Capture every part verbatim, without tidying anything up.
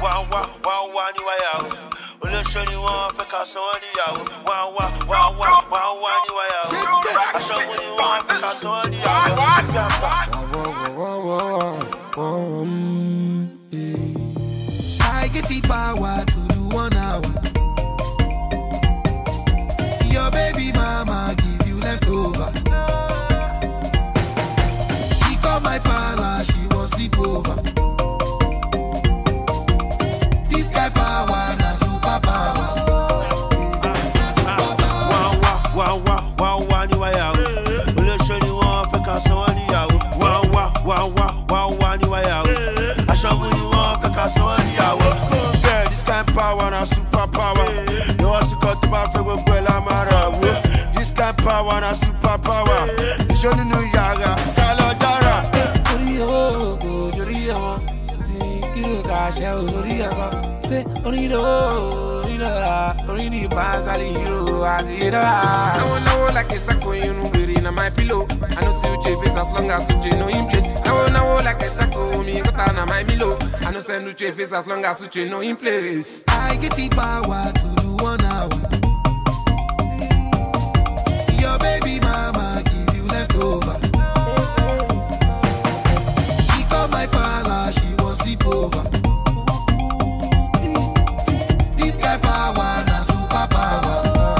Wah wah wah wah ni wa ya. Olóṣèlú ni wọ́n fẹ́ ká sọ wọ́n níyàwó. Wah wah wah wah wah wah ni wa ya. Aṣọ́gun ni wọ́n fẹ́ ká sọ wọ́n níyàwó. I get the power to do one hour. Your baby mama give you leftover. She called my parlor, she was sleepover. This guy power na super power. Wah wah wah wah wah wah ni wa ya. Olóṣèlú ni wọ́n fẹ́ ká sọ wọ́n níyàwó. Wah wah wah wah wah wah ni wa ya. Aṣọ́gun ni wọ́n fẹ́ ká sọ wọ́n níyàwó. Yeah, this kind power na super power. You also got to my favorite girl, I'm a This kind power na super power. You show the new yaga, Kalo Dara. Oriyo, Oriyo, Tikiru Kasha, Oriyo, say Oriyo, Oriyo, Oriyo, Pazali, you are the I want know like a sacco, you know, in my pillow. I know see you face as long as you know in place. I want know like a sacco, me got on my pillow. I know send you face as long as you know in place. I get the power to do one hour. Your baby mama give you leftover. She called my parlor, she was sleepover. This guy power na super power.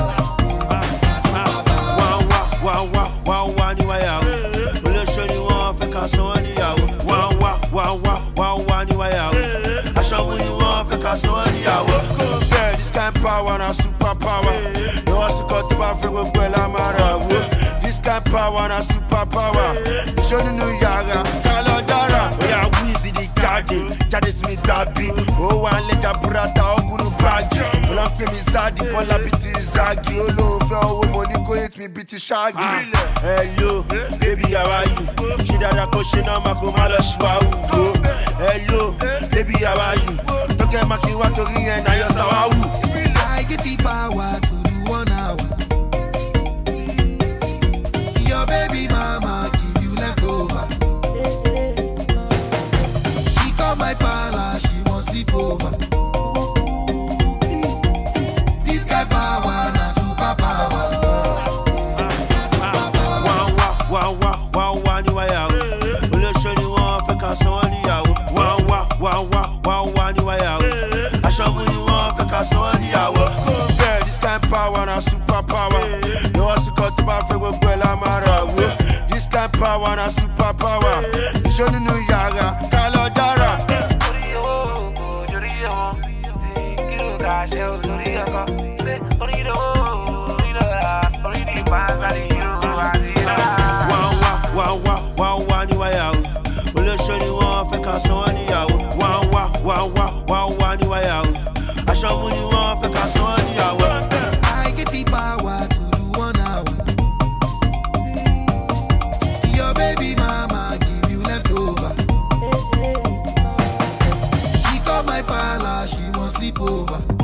Wah wah wah wah wah wah ni wa ya. Olóṣèlú ni wọ́n fẹ́ ká sọ wọ́n níyàwó. Wah wah wah wah wah wah ni wa ya. Aṣọ́gun ni wọ́n fẹ́ ká sọ wọ́n níyàwó. Yeah, this kind power na super power. You also got to my favorite girl, I'm a This kind power na super power. You show the new yaga, Kalo Dara. Yeah, Weezy the garden, Jade Smith Dabi. Oh, one letter burata, Ogunu Bagi. When I'm playing Zadi, Bola Biti Zagi. Oh, no, for money, go hit me, Biti Shaggy. Hello, baby, how are you? She dada koshina mako malashwa ugo. Hello, baby, how are you? Toke maki watori and I sawawu. I get the power to do one hour. Your baby mama give you leftover. She called my parlor, she was sleepover. This guy power na super power. Wah wah wah wah wah wah ni wa ya. Olóṣèlú ni wọ́n fẹ́ ká sọ wọ́n níyàwó. Wah wah wah wah wah wah ni wa ya. Aṣọ́gun ni wọ́n fẹ́ ká sọ wọ́n níyàwó. Yeah, this kind power na super power. You also got to my favorite girl, I'm a This kind power na super power. You show the new yaga, Kalo Dara. Wah wah wah wah wah wah ni wa ya. Olóṣèlú ni wọ́n fẹ́ ká sọ wọ́n níyàwó. Wah wah wah wah wah wah ni wa ya. Aṣọ́gun ni wọ́n fẹ́ ká sọ wọ́n níyàwó. I get the power to do one hour. Your baby mama give you leftover. She called my parlor, she was sleepover.